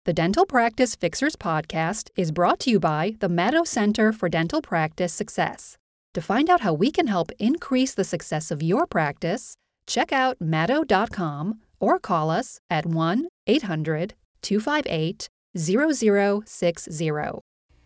The Dental Practice Fixers podcast is brought to you by the Maddow Center for Dental Practice Success. To find out how we can help increase the success of your practice, check out maddow.com or call us at 1-800-258-0060.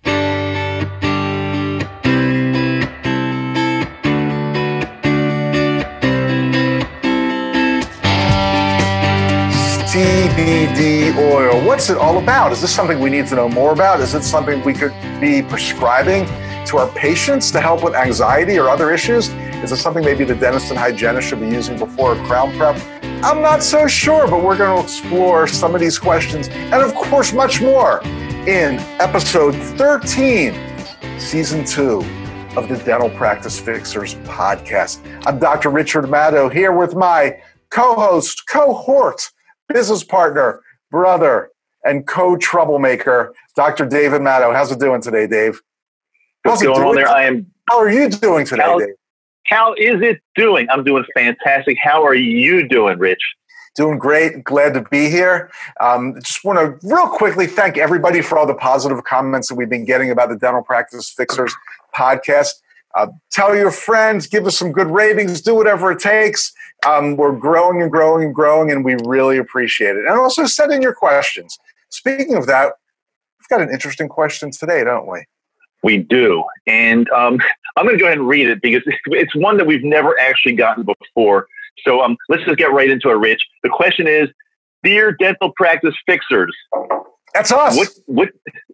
CBD oil. What's it all about? Is this something we need to know more about? Is it something we could be prescribing to our patients to help with anxiety or other issues? Is it something maybe the dentist and hygienist should be using before a crown prep? I'm not so sure, but we're going to explore some of these questions and, of course, much more in episode 13, season 2 of the Dental Practice Fixers podcast. I'm Dr. Richard Maddow here with my co-host, cohort, business partner, brother, and co-troublemaker, Dr. David Maddow. How's it doing today, Dave? What's going on there? How are you doing today, Dave? How is it doing? I'm doing fantastic. How are you doing, Rich? Doing great. Glad to be here. Just want to real quickly thank everybody for all the positive comments that we've been getting about the Dental Practice Fixers podcast. Tell your friends, give us some good ratings, do whatever it takes. We're growing and growing and growing, and we really appreciate it. And also send in your questions. Speaking of that, we've got an interesting question today, don't we? We do. And I'm going to go ahead and read it because it's one that we've never actually gotten before. So let's just get right into it, Rich. The question is, Dear Dental Practice Fixers. That's us. What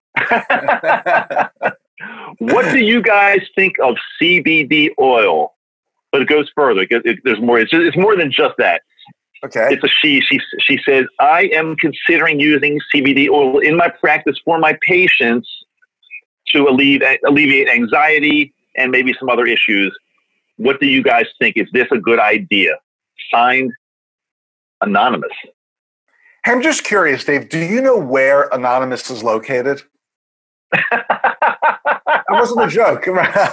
what do you guys think of CBD oil? But it goes further. There's more. It's more than just that. Okay. It's a she. She says, I am considering using CBD oil in my practice for my patients to alleviate anxiety and maybe some other issues. What do you guys think? Is this a good idea? Signed, Anonymous. I'm just curious, Dave, do you know where Anonymous is located? That wasn't a joke.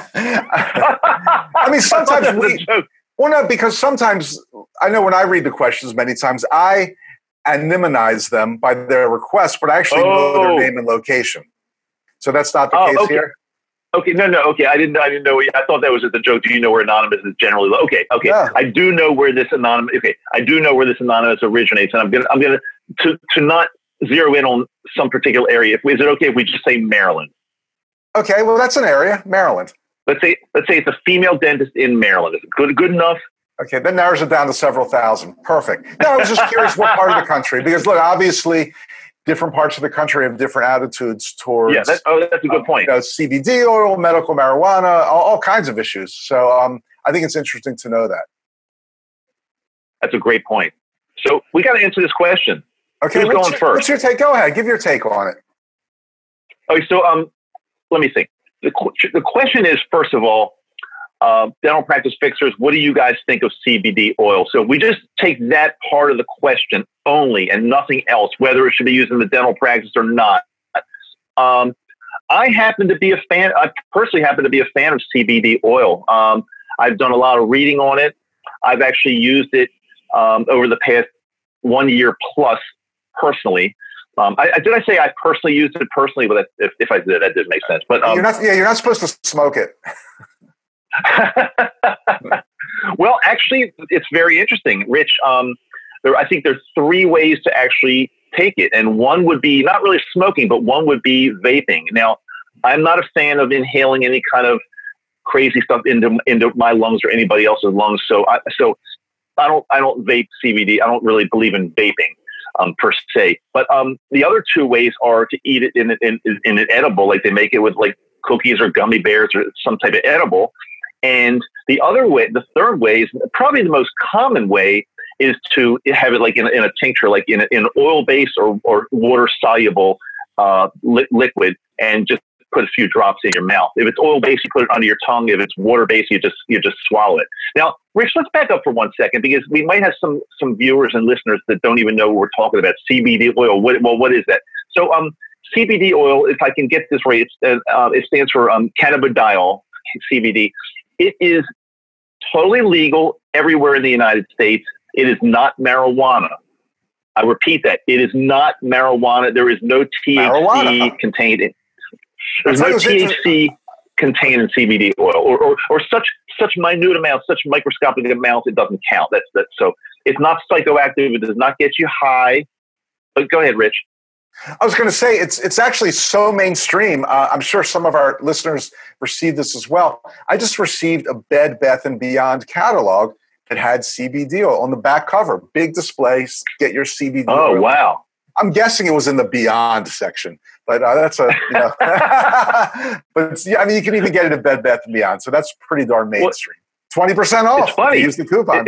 I mean, sometimes because sometimes, I know when I read the questions many times, I anonymize them by their request, but I actually know their name and location. So that's not the case here? Okay, no, okay. I didn't know. I thought that was just a joke. Do you know where Anonymous is generally? Okay. Yeah. I do know where this Anonymous. Okay, I do know where this Anonymous originates, and I'm gonna to not zero in on some particular area. Is it okay if we just say Maryland? Okay, well that's an area, Maryland. Let's say it's a female dentist in Maryland. Is it good enough? Okay, that narrows it down to several thousand. Perfect. No, I was just curious what part of the country, because look, obviously, different parts of the country have different attitudes towards. Yeah, that's a good point. CBD oil, medical marijuana, all kinds of issues. So I think it's interesting to know that. That's a great point. So we got to answer this question. Okay, who's going first? What's your take? Go ahead, give your take on it. Okay, so let me think. The question is, first of all, Dental Practice Fixers, what do you guys think of CBD oil? So we just take that part of the question only and nothing else, whether it should be used in the dental practice or not. I personally happen to be a fan of CBD oil. I've done a lot of reading on it. I've actually used it over the past 1 year plus personally. Did I say I personally used it personally? But if I did, that didn't make sense. But you're not supposed to smoke it. Well, actually, it's very interesting, Rich. I think there's 3 ways to actually take it, and one would be not really smoking, but one would be vaping. Now, I'm not a fan of inhaling any kind of crazy stuff into my lungs or anybody else's lungs. So I don't vape CBD. I don't really believe in vaping. Per se, but the other 2 ways are to eat it in an edible, like they make it with like cookies or gummy bears or some type of edible. And the third way, is probably the most common way, is to have it like in a tincture, like in an oil based or water soluble liquid, and just put a few drops in your mouth. If it's oil based, you put it under your tongue. If it's water based, you just swallow it. Now, Rich, let's back up for 1 second, because we might have some viewers and listeners that don't even know what we're talking about. CBD oil. What is that? So CBD oil, if I can get this right, it stands for cannabidiol, CBD. It is totally legal everywhere in the United States. It is not marijuana. I repeat that. It is not marijuana. There is no THC contained in There's no THC contained in CBD oil or such minute amounts, such microscopic amounts, it doesn't count. So it's not psychoactive. It does not get you high. But go ahead, Rich. I was going to say, it's actually so mainstream. I'm sure some of our listeners received this as well. I just received a Bed Bath & Beyond catalog that had CBD oil on the back cover. Big display, get your CBD oil. Oh, wow. I'm guessing it was in the Beyond section, but that's but I mean, you can even get it at Bed Bath & Beyond, so that's pretty darn mainstream. 20% off. It's funny. Use the coupon.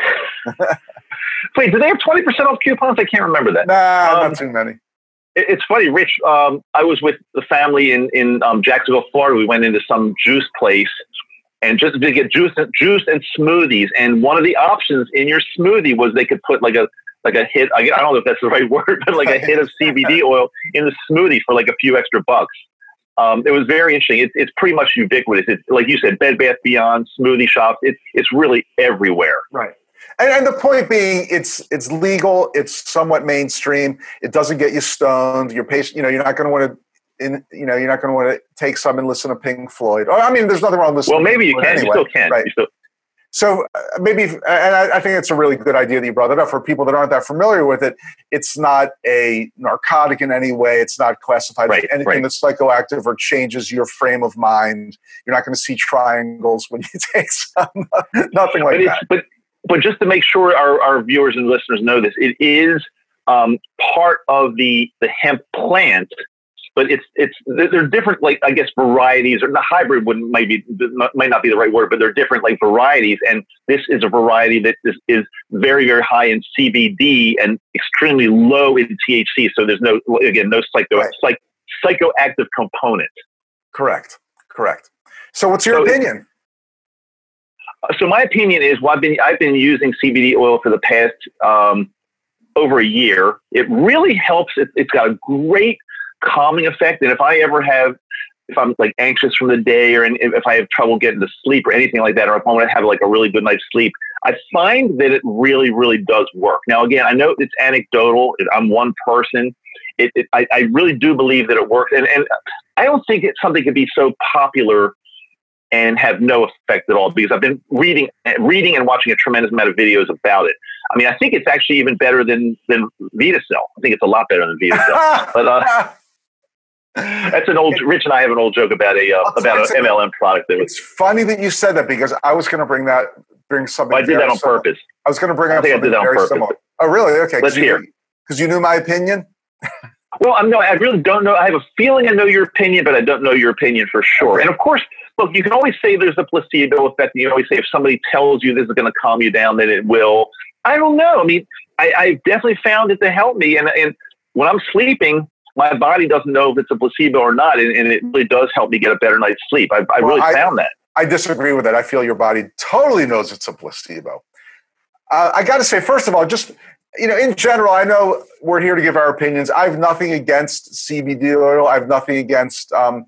Wait, do they have 20% off coupons? I can't remember that. Nah, not too many. It's funny, Rich. I was with the family in Jacksonville, Florida. We went into some juice place and just to get juice and smoothies. And one of the options in your smoothie was they could put like a hit. I don't know if that's the right word, but like a hit of CBD oil in the smoothie for like a few extra bucks. It was very interesting. It's pretty much ubiquitous. It's like you said, Bed Bath Beyond, smoothie shops. It's really everywhere. Right. And the point being, it's legal. It's somewhat mainstream. It doesn't get you stoned. Your patient, you're not going to want to, you're not going to want to take some and listen to Pink Floyd. Or, I mean, there's nothing wrong with listening. Well, maybe you can. Anyway. You still can. Right. So maybe, and I think it's a really good idea that you brought it up. For people that aren't that familiar with it, it's not a narcotic in any way. It's not classified as anything that's psychoactive or changes your frame of mind. You're not going to see triangles when you take some, nothing like that. But just to make sure our viewers and listeners know this, it is part of the hemp plant, but they're different, like, I guess, varieties, or the hybrid might not be the right word, but they're different, like, varieties. And this is a variety that is very, very high in CBD and extremely low in THC. So there's no psychoactive component. Correct. So what's your opinion? So my opinion is, I've been using CBD oil for the past over a year. It really helps. It's got a great calming effect. And if I'm like anxious from the day, or if I have trouble getting to sleep or anything like that, or if I want to have like a really good night's sleep, I find that it really, really does work. Now, again, I know it's anecdotal. I'm one person. I really do believe that it works. And I don't think something could be so popular and have no effect at all, because I've been reading and watching a tremendous amount of videos about it. I mean, I think it's actually even better than VitaCell. I think it's a lot better than VitaCell. But that's Rich and I have an old joke about an MLM product. It's funny that you said that, because I was going to bring something. I did that on purpose. I was going to bring up something very similar. Oh, really? Okay. Let's hear. Because you knew my opinion? Well, I really don't know. I have a feeling I know your opinion, but I don't know your opinion for sure. Okay. And of course, look, you can always say there's a placebo effect. You can always say if somebody tells you this is going to calm you down, then it will. I don't know. I mean, I definitely found it to help me. And when I'm sleeping, my body doesn't know if it's a placebo or not. And it really does help me get a better night's sleep. I really found that. I disagree with that. I feel your body totally knows it's a placebo. I got to say, first of all, just, in general, I know we're here to give our opinions. I have nothing against CBD oil. I have nothing against,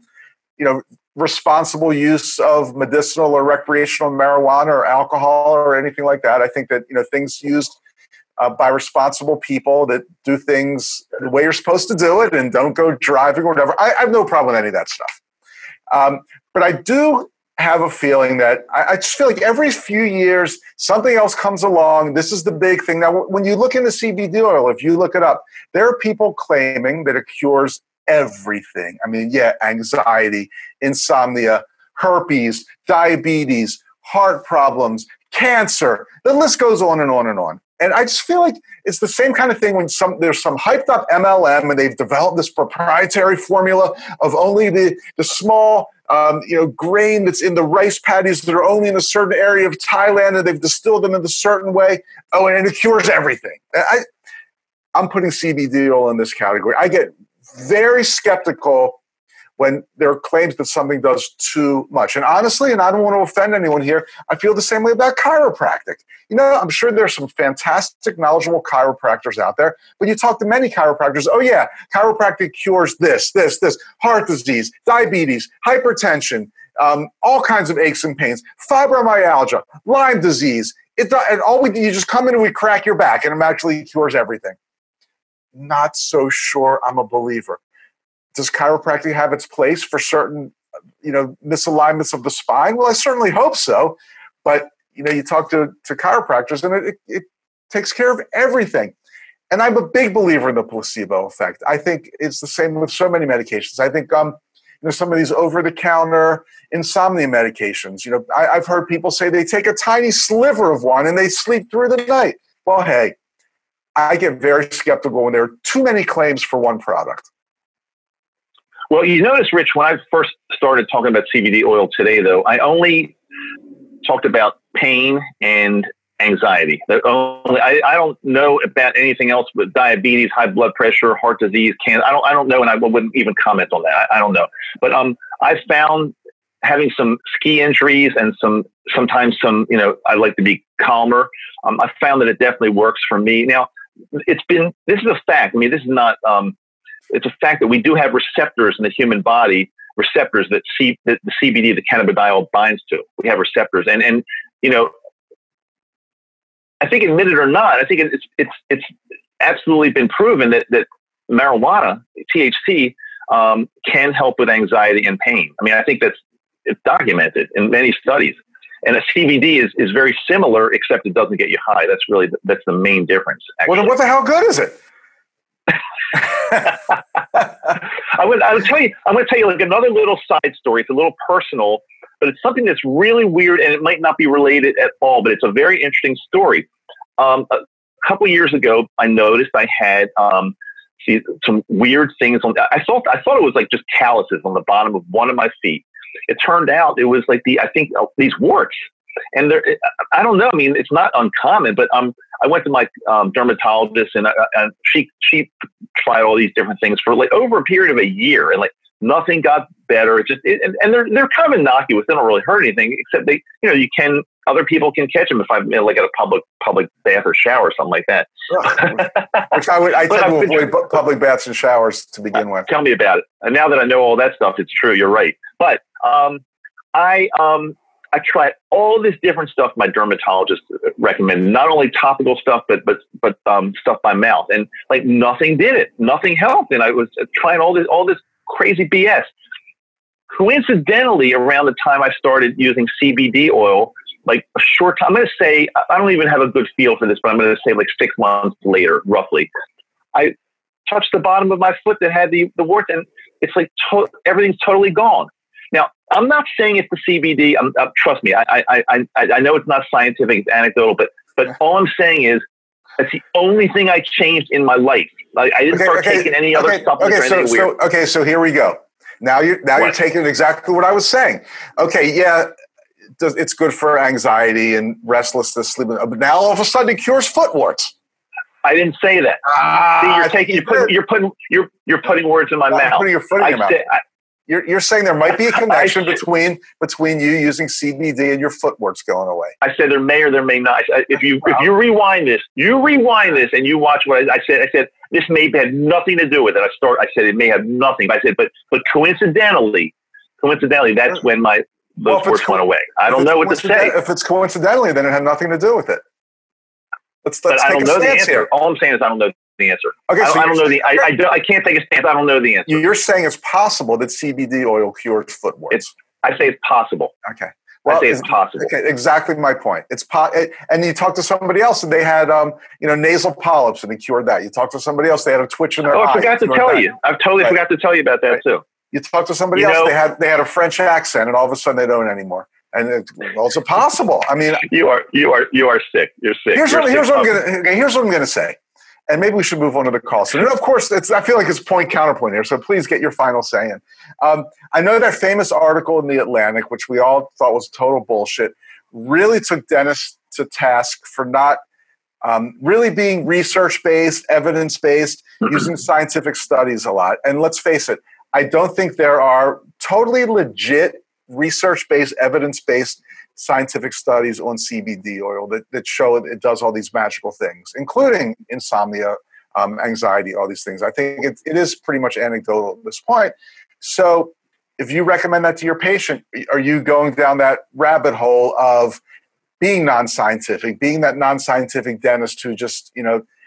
responsible use of medicinal or recreational marijuana or alcohol or anything like that. I think that, things used by responsible people that do things the way you're supposed to do it and don't go driving or whatever. I have no problem with any of that stuff. But I do have a feeling that I just feel like every few years, something else comes along. This is the big thing. Now, when you look into CBD oil, if you look it up, there are people claiming that it cures everything. I mean, anxiety, insomnia, herpes, diabetes, heart problems, cancer. The list goes on and on and on. And I just feel like it's the same kind of thing when there's some hyped up MLM and they've developed this proprietary formula of only the small grain that's in the rice paddies that are only in a certain area of Thailand, and they've distilled them in a certain way. Oh, and it cures everything. I'm putting CBD oil in this category. I get very skeptical when there are claims that something does too much. And honestly, and I don't want to offend anyone here, I feel the same way about chiropractic. I'm sure there's some fantastic, knowledgeable chiropractors out there, but you talk to many chiropractors, oh yeah, chiropractic cures this, heart disease, diabetes, hypertension, all kinds of aches and pains, fibromyalgia, Lyme disease. You just come in and we crack your back and it actually cures everything. not so sure I'm a believer. Does chiropractic have its place for certain, misalignments of the spine? Well, I certainly hope so. But, you talk to chiropractors and it takes care of everything. And I'm a big believer in the placebo effect. I think it's the same with so many medications. I think, some of these over-the-counter insomnia medications, I've heard people say they take a tiny sliver of one and they sleep through the night. Well, hey, I get very skeptical when there are too many claims for one product. Well, you notice, Rich, when I first started talking about CBD oil today, though, I only talked about pain and anxiety. I don't know about anything else with diabetes, high blood pressure, heart disease, cancer. I don't know, and I wouldn't even comment on that. I don't know. But I found having some ski injuries and sometimes I like to be calmer. I found that it definitely works for me. Now, this is a fact. I mean, this is not. It's a fact that we do have receptors in the human body, receptors that the CBD, the cannabidiol, binds to. We have receptors, and I think, admit it or not, I think it's absolutely been proven that marijuana, THC, can help with anxiety and pain. I mean, I think it's documented in many studies. And a CBD is very similar, except it doesn't get you high. That's the main difference. Actually. Well, what the hell good is it? I'm going to tell you like another little side story. It's a little personal, but it's something that's really weird, and it might not be related at all, but it's a very interesting story. A couple years ago, I noticed I had some weird things on. I thought it was like just calluses on the bottom of one of my feet. It turned out it was like these warts, and I don't know. I mean, it's not uncommon, but I went to my dermatologist, and she tried all these different things for like over a period of a year, and like nothing got better. And they're kind of innocuous. They don't really hurt anything, except other people can catch them if I'm like at a public bath or shower or something like that. Which I tend to avoid public baths and showers to begin with. Tell me about it. And now that I know all that stuff, it's true. You're right. But I tried all this different stuff my dermatologist recommended, not only topical stuff, but stuff by mouth, and like nothing did it. Nothing helped. And I was trying all this crazy BS. Coincidentally, around the time I started using CBD oil, like a short time, I'm going to say, I don't even have a good feel for this, but I'm going to say like 6 months later, roughly, I touched the bottom of my foot that had the wart, and it's like everything's totally gone. Now, I'm not saying it's the CBD. Trust me, I know it's not scientific, it's anecdotal, but all I'm saying is that's the only thing I changed in my life. I didn't start taking any other supplements or anything weird. So here we go. Now you're taking exactly what I was saying. Okay, yeah, it's good for anxiety and restlessness, sleeping. But now all of a sudden it cures foot warts. I didn't say that. You're putting words in my mouth. Putting your foot in your mouth. You're saying there might be a connection between you using CBD and your foot warts going away. I said there may or there may not. If you rewind this, and you watch what I said. I said this may have nothing to do with it. I said it may have nothing. I said, but coincidentally, that's when those warts went away. I don't know what to say. If it's coincidentally, then it had nothing to do with it. Let's take I don't a know the answer. Here. All I'm saying is I don't know the answer. Okay, I don't know I can't take a stance. I don't know the answer. You're saying it's possible that CBD oil cures foot warts. I say it's possible. Okay. Well, I say it's possible. Okay, exactly my point. And you talk to somebody else, and they had nasal polyps, and they cured that. You talk to somebody else, they had a twitch in their eye. I forgot to tell you. I've totally forgot to tell you about that too. You talk to somebody else, they had a French accent, and all of a sudden they don't anymore. And it's possible. I mean, you are sick. You're sick. Here's what I'm going to say, and maybe we should move on to the call. So, of course, I feel like it's point counterpoint here. So please get your final say in. I know that famous article in the Atlantic, which we all thought was total bullshit, really took dentists to task for not really being research-based, evidence-based, using scientific studies a lot. And let's face it, I don't think there are totally legit research-based, evidence-based scientific studies on CBD oil that show it does all these magical things, including insomnia, anxiety, all these things. I think it is pretty much anecdotal at this point. So if you recommend that to your patient, are you going down that rabbit hole of being non-scientific, being that non-scientific dentist who just,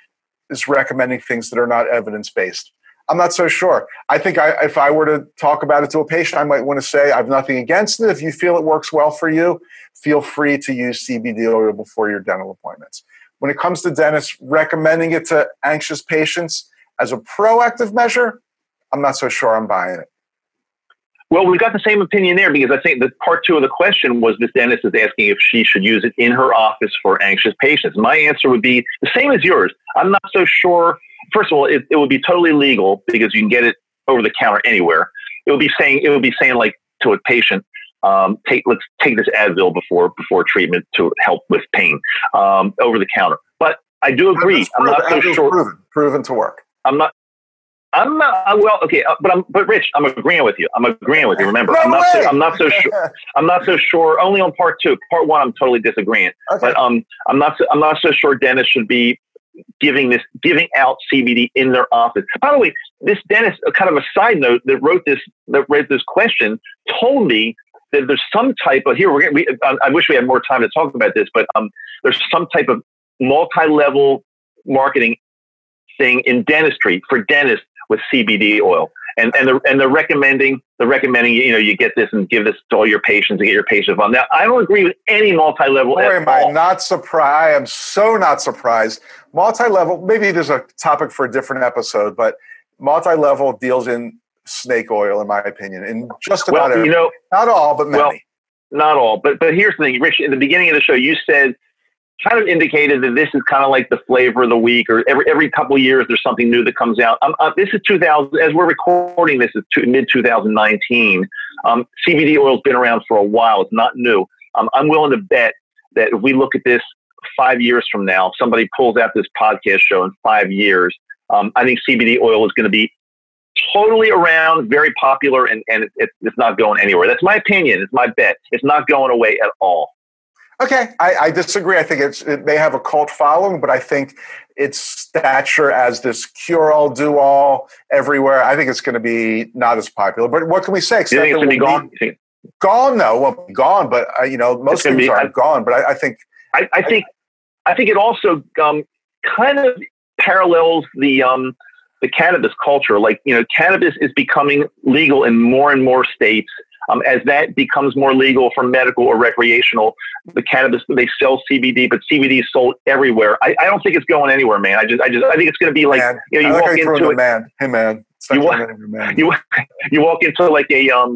is recommending things that are not evidence-based? I'm not so sure. I think if I were to talk about it to a patient, I might want to say, I have nothing against it. If you feel it works well for you, feel free to use CBD oil before your dental appointments. When it comes to dentists recommending it to anxious patients as a proactive measure, I'm not so sure I'm buying it. Well, we've got the same opinion there, because I think that part two of the question was this dentist is asking if she should use it in her office for anxious patients. My answer would be the same as yours. I'm not so sure. First of all, it would be totally legal because you can get it over the counter anywhere. It would be saying like to a patient, let's take this Advil before treatment to help with pain over the counter. But I do agree. I'm not so sure. Proven to work. I'm not. Well, okay, but Rich, I'm agreeing with you. Remember, No way! I'm not so sure. I'm not so sure. Only on part two. Part one, I'm totally disagreeing. Okay. But I'm not so sure dentists should be giving out CBD in their office. By the way, this dentist, kind of a side note, that read this question, told me that there's some type of I wish we had more time to talk about this, but there's some type of multi-level marketing thing in dentistry for dentists with CBD oil, and they're recommending you get this and give this to all your patients and get your patients on. Now, I don't agree with any multi-level. Boy, am I not surprised. I am so not surprised. Multi-level, maybe there's a topic for a different episode, but multi-level deals in snake oil, in my opinion, in just about every. Not all, but many. Well, not all, but here's the thing, Rich. In the beginning of the show, you said, kind of indicated that this is kind of like the flavor of the week, or every couple of years there's something new that comes out. This is 2000, as we're recording this, is mid-2019. CBD oil's been around for a while. It's not new. I'm willing to bet that if we look at this 5 years from now, somebody pulls out this podcast show in 5 years, I think CBD oil is going to be totally around, very popular, and it's not going anywhere. That's my opinion. It's my bet. It's not going away at all. Okay, I disagree. I think it may have a cult following, but I think its stature as this cure-all, do-all everywhere, I think it's going to be not as popular. But what can we say? Do you think it's going to be gone? Gone? No, it won't be gone. But most things aren't gone. But I think it also kind of parallels the cannabis culture. Like, cannabis is becoming legal in more and more states. As that becomes more legal for medical or recreational, the cannabis, they sell CBD, but CBD is sold everywhere. I don't think it's going anywhere, man. I think it's going to be like, man, you walk into it. Man. Hey, man. You walk into like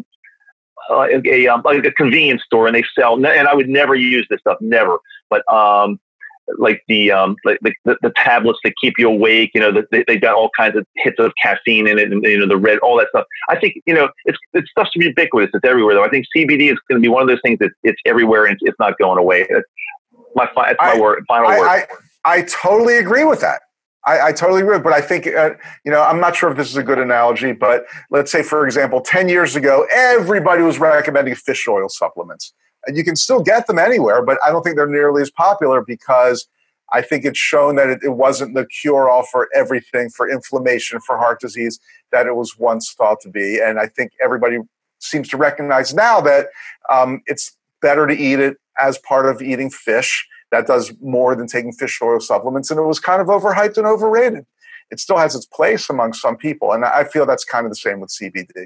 a convenience store and they sell, and I would never use this stuff, never. But like the tablets that keep you awake, they got all kinds of hits of caffeine in it, and the red, all that stuff. I think it's stuff's ubiquitous. It's everywhere, though. I think CBD is going to be one of those things that it's everywhere and it's not going away. It's my final word. I totally agree with that. I totally agree, but I think I'm not sure if this is a good analogy, but let's say, for example, 10 years ago, everybody was recommending fish oil supplements. And you can still get them anywhere, but I don't think they're nearly as popular because I think it's shown that it wasn't the cure-all for everything, for inflammation, for heart disease, that it was once thought to be. And I think everybody seems to recognize now that it's better to eat it as part of eating fish. That does more than taking fish oil supplements, and it was kind of overhyped and overrated. It still has its place among some people, and I feel that's kind of the same with CBD.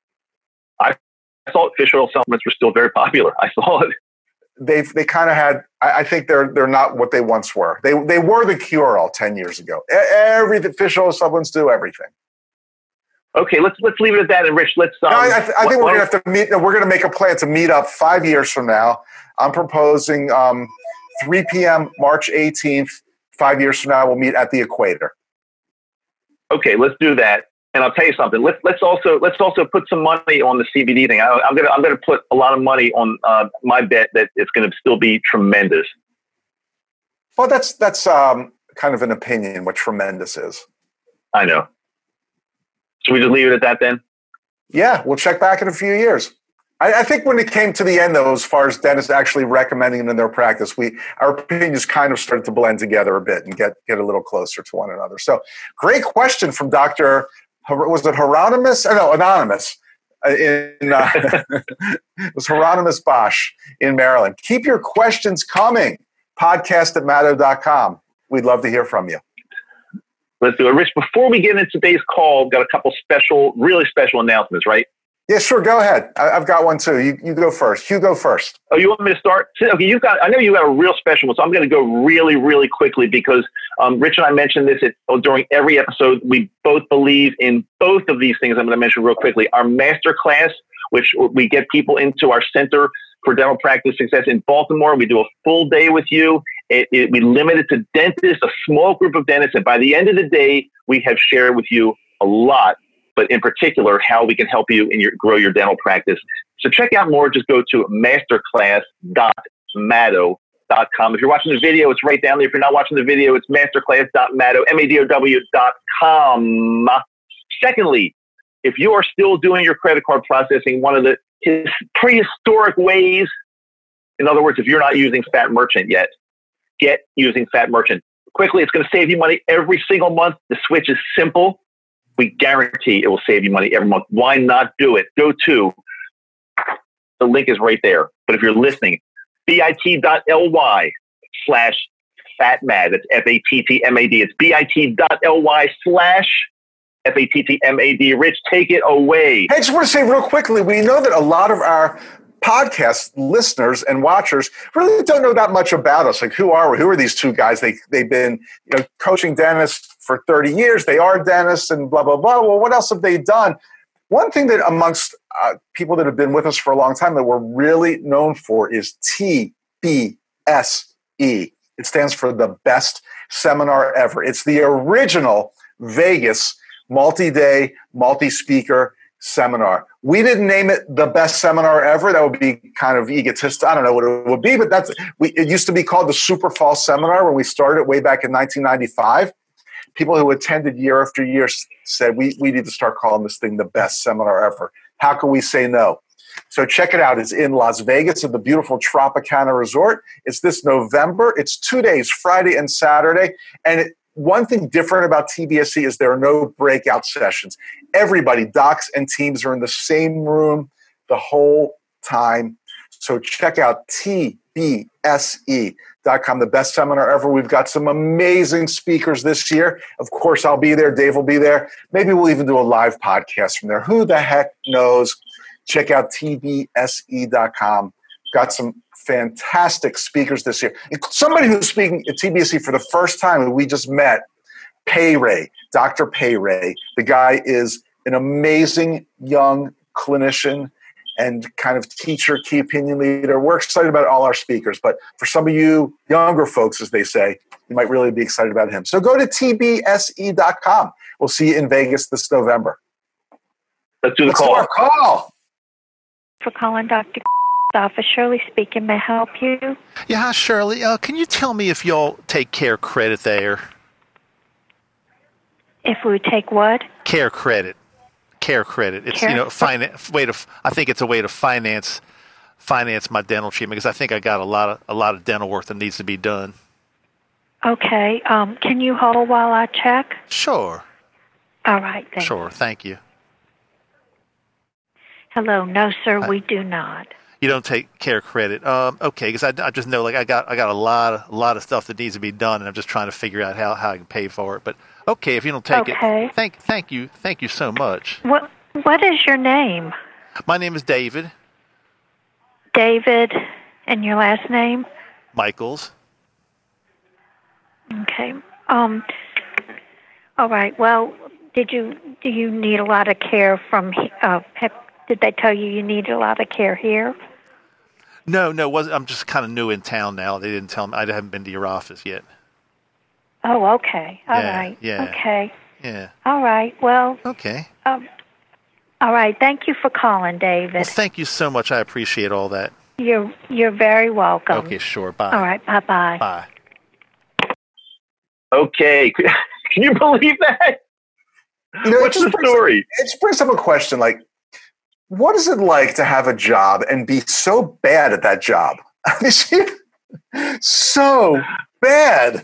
I thought fish oil supplements were still very popular. I saw it. They kind of had. I think they're not what they once were. They were the cure-all 10 years ago. Everything fish oil supplements do everything. Okay, let's leave it at that. And Rich, let's. I think we're gonna have to meet. We're gonna make a plan to meet up 5 years from now. I'm proposing 3 p.m. March 18th. 5 years from now, we'll meet at the Equator. Okay, let's do that. And I'll tell you something. Let's also put some money on the CBD thing. I'm gonna put a lot of money on my bet that it's gonna still be tremendous. Well, that's kind of an opinion what tremendous is. I know. Should we just leave it at that then? Yeah, we'll check back in a few years. I think when it came to the end, though, as far as dentists actually recommending it in their practice, our opinions kind of started to blend together a bit and get a little closer to one another. So, great question from Dr. Was it Hieronymus? No, Anonymous. It was Hieronymus Bosch in Maryland. Keep your questions coming. Podcast@maddo.com. We'd love to hear from you. Let's do it. Rich, before we get into today's call, we've got a couple really special announcements, right? Yeah, sure. Go ahead. I've got one too. You go first. You go first. Oh, you want me to start? Okay, I know you got a real special one, so I'm going to go really, really quickly because Rich and I mentioned this during every episode. We both believe in both of these things I'm going to mention real quickly. Our masterclass, which we get people into our Center for Dental Practice Success in Baltimore. We do a full day with you. We limit it to dentists, a small group of dentists, and by the end of the day, we have shared with you a lot, but in particular, how we can help you grow your dental practice. So check out more. Just go to masterclass.mado.com. If you're watching the video, it's right down there. If you're not watching the video, it's masterclass.mado.com. Secondly, if you are still doing your credit card processing, one of the prehistoric ways, in other words, if you're not using Fat Merchant yet, get using Fat Merchant. Quickly, it's going to save you money every single month. The switch is simple. We guarantee it will save you money every month. Why not do it? Go to, the link is right there. But if you're listening, bit.ly/fatmad. That's FATTMAD. It's bit.ly/FATTMAD. Rich, take it away. Hey, I just want to say real quickly, we know that a lot of our podcast listeners and watchers really don't know that much about us. Like, who are we? Who are these two guys? They've been coaching dentists for 30 years. They are dentists and blah, blah, blah. Well, what else have they done? One thing that amongst people that have been with us for a long time that we're really known for is TBSE. It stands for the best seminar ever. It's the original Vegas multi-day, multi-speaker seminar. We didn't name it the best seminar ever. That would be kind of egotistic. I don't know what it would be, but it used to be called the Super Fall Seminar when we started way back in 1995. People who attended year after year said, we need to start calling this thing the best seminar ever. How can we say no? So check it out. It's in Las Vegas at the beautiful Tropicana Resort. It's this November. It's 2 days, Friday and Saturday. And one thing different about TBSE is there are no breakout sessions. Everybody, docs and teams, are in the same room the whole time. So check out TBSE.com, the best seminar ever. We've got some amazing speakers this year. Of course, I'll be there. Dave will be there. Maybe we'll even do a live podcast from there. Who the heck knows? Check out TBSE.com. Got some fantastic speakers this year. Somebody who's speaking at TBSE for the first time, who we just met, Pei Ray, Dr. Pei Ray. The guy is an amazing young clinician and kind of teacher, key opinion leader. We're excited about all our speakers, but for some of you younger folks, as they say, you might really be excited about him. So go to tbse.com. We'll see you in Vegas this November. Let's do the call. Do our call. For calling Dr. office. Shirley speaking. May I help you? Yeah, hi, Shirley. Can you tell me if y'all take Care Credit there? If we take what? Care Credit. Care Credit. It's I think it's a way to finance my dental treatment because I think I got a lot of dental work that needs to be done. Okay. Can you hold while I check? Sure. All right. Sure. Thank you. Hello. No, sir. We do not. You don't take Care Credit. Okay, because I just know I got a lot of stuff that needs to be done, and I'm just trying to figure out how I can pay for it. But okay, if you don't take it, thank you so much. What is your name? My name is David. David, and your last name? Michaels. Okay. All right. Well, do you need a lot of care from? Did they tell you need a lot of care here? No. I'm just kind of new in town now. They didn't tell me. I haven't been to your office yet. Oh, okay. All right. Yeah. Okay. Yeah. All right. Well. Okay. All right. Thank you for calling, David. Well, thank you so much. I appreciate all that. You're very welcome. Okay, sure. Bye. All right. Bye-bye. Bye. Okay. Can you believe that? What's the story? It just brings up a question like, what is it like to have a job and be so bad at that job? So bad.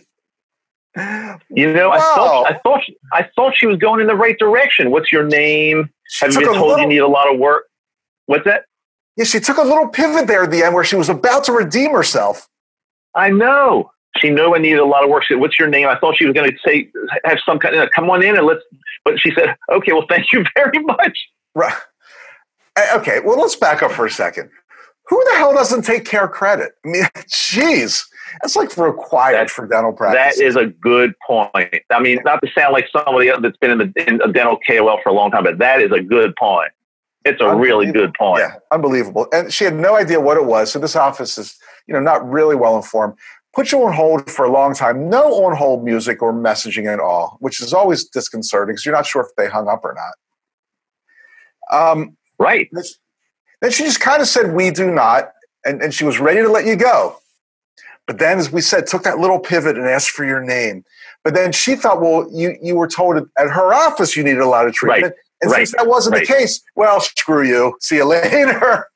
Wow. I thought she was going in the right direction. What's your name? Have you been told you need a lot of work? What's that? Yeah, she took a little pivot there at the end where she was about to redeem herself. I know. She knew I needed a lot of work. She said, "What's your name?" I thought she was going to say, have some kind of, come on in and let's, but she said, "Okay, well, thank you very much." Right. Okay, well, let's back up for a second. Who the hell doesn't take care credit? I mean, geez, that's like required for dental practice. That is a good point. I mean, not to sound like somebody else that's been in a dental KOL for a long time, but that is a good point. It's a really good point. Yeah, unbelievable. And she had no idea what it was. So this office is, not really well informed. Put you on hold for a long time. No on-hold music or messaging at all, which is always disconcerting because you're not sure if they hung up or not. Right. Then she just kind of said, "We do not," and she was ready to let you go. But then, as we said, took that little pivot and asked for your name. But then she thought, well, you were told at her office you needed a lot of treatment. Right. And since that wasn't the case, well, screw you. See you later.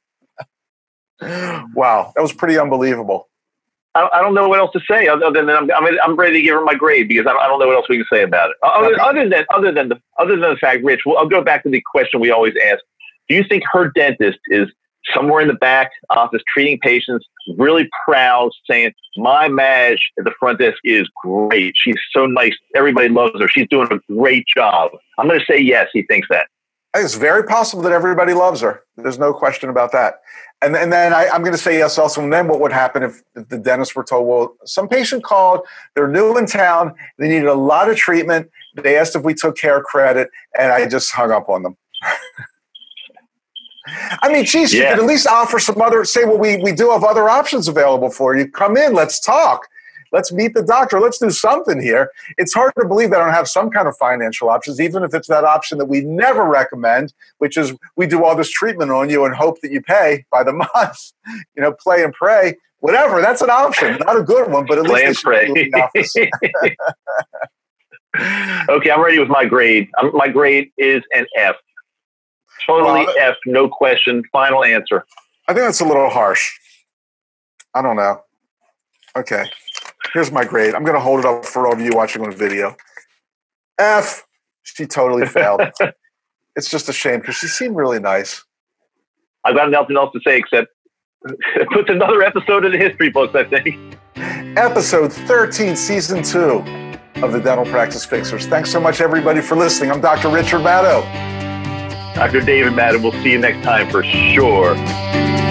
Wow, that was pretty unbelievable. I don't know what else to say other than I'm ready to give her my grade because I don't know what else we can say about it. Other than the fact, Rich, I'll go back to the question we always ask. Do you think her dentist is somewhere in the back office treating patients, really proud, saying, "My Madge at the front desk is great. She's so nice. Everybody loves her. She's doing a great job"? I'm going to say yes, he thinks that. It's very possible that everybody loves her. There's no question about that. And then I'm going to say yes also. And then what would happen if the dentists were told, well, some patient called, they're new in town, they needed a lot of treatment, they asked if we took care credit, and I just hung up on them. I mean, geez, you could at least offer some other, say, well, we do have other options available for you. Come in, let's talk. Let's meet the doctor. Let's do something here. It's hard to believe they don't have some kind of financial options, even if it's that option that we never recommend, which is we do all this treatment on you and hope that you pay by the month. Play and pray. Whatever, that's an option. Not a good one, but at least play and pray. Okay, I'm ready with my grade. My grade is an F. Totally F, no question. Final answer. I think that's a little harsh. I don't know. Okay. Here's my grade. I'm going to hold it up for all of you watching on video. F. She totally failed. It's just a shame because she seemed really nice. I've got nothing else to say except it puts another episode in the history books, I think. Episode 13, Season 2 of the Dental Practice Fixers. Thanks so much, everybody, for listening. I'm Dr. Richard Madow. Dr. David Madow. We'll see you next time for sure.